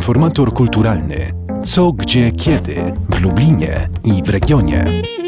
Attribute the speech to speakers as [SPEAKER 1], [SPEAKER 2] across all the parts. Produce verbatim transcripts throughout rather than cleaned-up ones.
[SPEAKER 1] Informator kulturalny. Co, gdzie, kiedy w Lublinie i w regionie.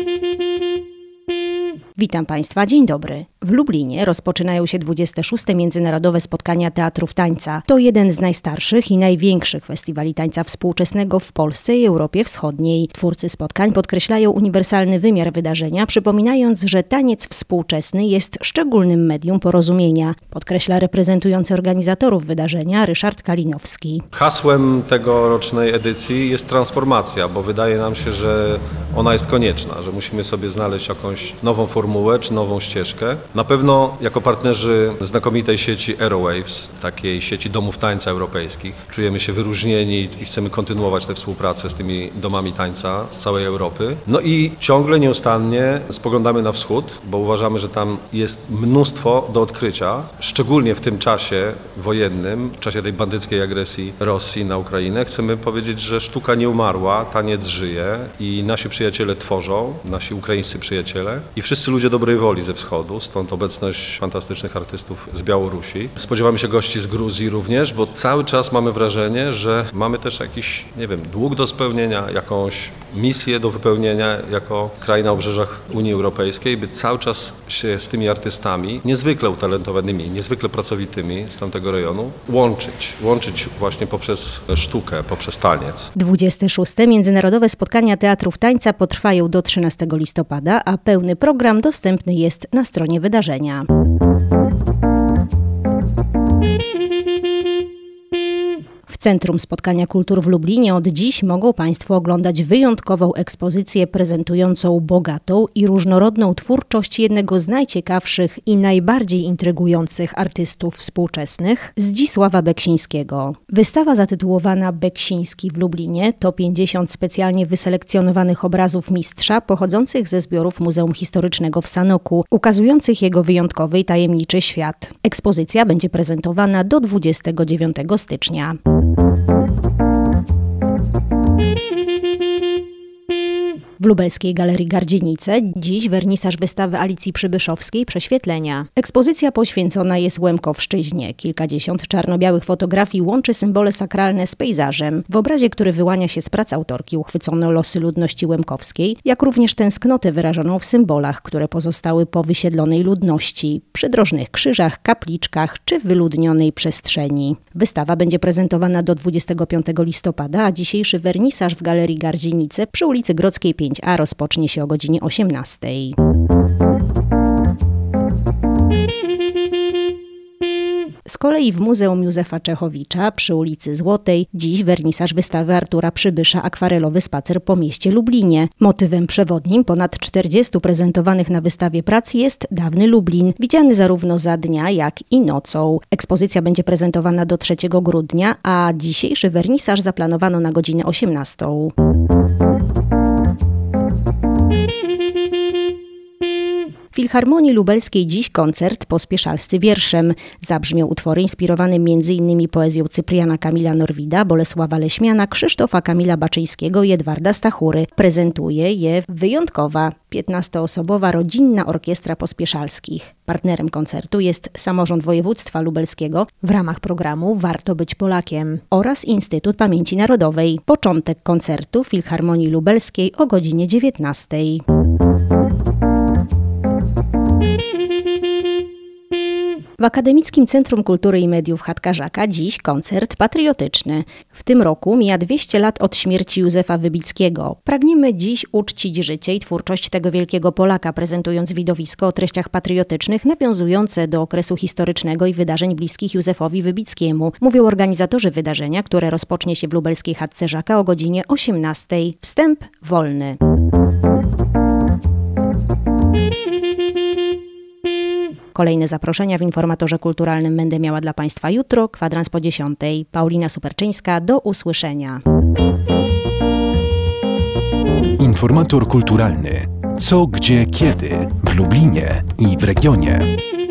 [SPEAKER 2] Witam Państwa, dzień dobry. W Lublinie rozpoczynają się dwudzieste szóste Międzynarodowe Spotkania Teatrów Tańca. To jeden z najstarszych i największych festiwali tańca współczesnego w Polsce i Europie Wschodniej. Twórcy spotkań podkreślają uniwersalny wymiar wydarzenia, przypominając, że taniec współczesny jest szczególnym medium porozumienia, podkreśla reprezentujący organizatorów wydarzenia Ryszard Kalinowski.
[SPEAKER 3] Hasłem tegorocznej edycji jest transformacja, bo wydaje nam się, że ona jest konieczna, że musimy sobie znaleźć jakąś nową formułę czy nową ścieżkę. Na pewno jako partnerzy znakomitej sieci Aerowaves, takiej sieci domów tańca europejskich, czujemy się wyróżnieni i chcemy kontynuować tę współpracę z tymi domami tańca z całej Europy. No i ciągle, nieustannie spoglądamy na wschód, bo uważamy, że tam jest mnóstwo do odkrycia, szczególnie w tym czasie wojennym, w czasie tej bandyckiej agresji Rosji na Ukrainę. Chcemy powiedzieć, że sztuka nie umarła, taniec żyje i nasi przyjaciele tworzą, nasi ukraińscy przyjaciele i wszyscy ludzie dobrej woli ze wschodu, stąd obecność fantastycznych artystów z Białorusi. Spodziewamy się gości z Gruzji również, bo cały czas mamy wrażenie, że mamy też jakiś, nie wiem, dług do spełnienia, jakąś misję do wypełnienia jako kraj na obrzeżach Unii Europejskiej, by cały czas się z tymi artystami, niezwykle utalentowanymi, niezwykle pracowitymi z tamtego rejonu, łączyć. Łączyć właśnie poprzez sztukę, poprzez taniec.
[SPEAKER 2] dwudzieste szóste Międzynarodowe Spotkania Teatrów Tańca potrwają do trzynastego listopada, a pełny program dostępny jest na stronie wydarzenia. W Centrum Spotkania Kultur w Lublinie od dziś mogą Państwo oglądać wyjątkową ekspozycję prezentującą bogatą i różnorodną twórczość jednego z najciekawszych i najbardziej intrygujących artystów współczesnych, Zdzisława Beksińskiego. Wystawa zatytułowana Beksiński w Lublinie to pięćdziesiąt specjalnie wyselekcjonowanych obrazów mistrza pochodzących ze zbiorów Muzeum Historycznego w Sanoku, ukazujących jego wyjątkowy i tajemniczy świat. Ekspozycja będzie prezentowana do dwudziestego dziewiątego stycznia. W lubelskiej Galerii Gardzienice dziś wernisaż wystawy Alicji Przybyszowskiej Prześwietlenia. Ekspozycja poświęcona jest Łemkowszczyźnie. Kilkadziesiąt czarno-białych fotografii łączy symbole sakralne z pejzażem. W obrazie, który wyłania się z prac autorki, uchwycono losy ludności łemkowskiej, jak również tęsknotę wyrażoną w symbolach, które pozostały po wysiedlonej ludności, przydrożnych krzyżach, kapliczkach czy wyludnionej przestrzeni. Wystawa będzie prezentowana do dwudziestego piątego listopada, a dzisiejszy wernisaż w Galerii Gardzienice przy ulicy Grodzkiej pięć a rozpocznie się o godzinie osiemnastej. Z kolei w Muzeum Józefa Czechowicza przy ulicy Złotej dziś wernisaż wystawy Artura Przybysza Akwarelowy spacer po mieście Lublinie. Motywem przewodnim ponad czterdziestu prezentowanych na wystawie prac jest dawny Lublin, widziany zarówno za dnia, jak i nocą. Ekspozycja będzie prezentowana do trzeciego grudnia, a dzisiejszy wernisaż zaplanowano na godzinę osiemnastą. W Filharmonii Lubelskiej dziś koncert Pospieszalscy wierszem. Zabrzmią utwory inspirowane między innymi poezją Cypriana Kamila Norwida, Bolesława Leśmiana, Krzysztofa Kamila Baczyńskiego i Edwarda Stachury. Prezentuje je wyjątkowa, piętnastoosobowa rodzinna orkiestra Pospieszalskich. Partnerem koncertu jest Samorząd Województwa Lubelskiego w ramach programu Warto być Polakiem oraz Instytut Pamięci Narodowej. Początek koncertu w Filharmonii Lubelskiej o godzinie dziewiętnastej. W Akademickim Centrum Kultury i Mediów Chatka Żaka dziś koncert patriotyczny. W tym roku mija dwieście lat od śmierci Józefa Wybickiego. Pragniemy dziś uczcić życie i twórczość tego wielkiego Polaka, prezentując widowisko o treściach patriotycznych nawiązujące do okresu historycznego i wydarzeń bliskich Józefowi Wybickiemu, mówią organizatorzy wydarzenia, które rozpocznie się w lubelskiej Chatce Żaka o godzinie osiemnastej. Wstęp wolny. Kolejne zaproszenia w informatorze kulturalnym będę miała dla Państwa jutro, kwadrans po dziesiątej. Paulina Superczyńska, do usłyszenia.
[SPEAKER 1] Informator kulturalny. Co, gdzie, kiedy w Lublinie i w regionie.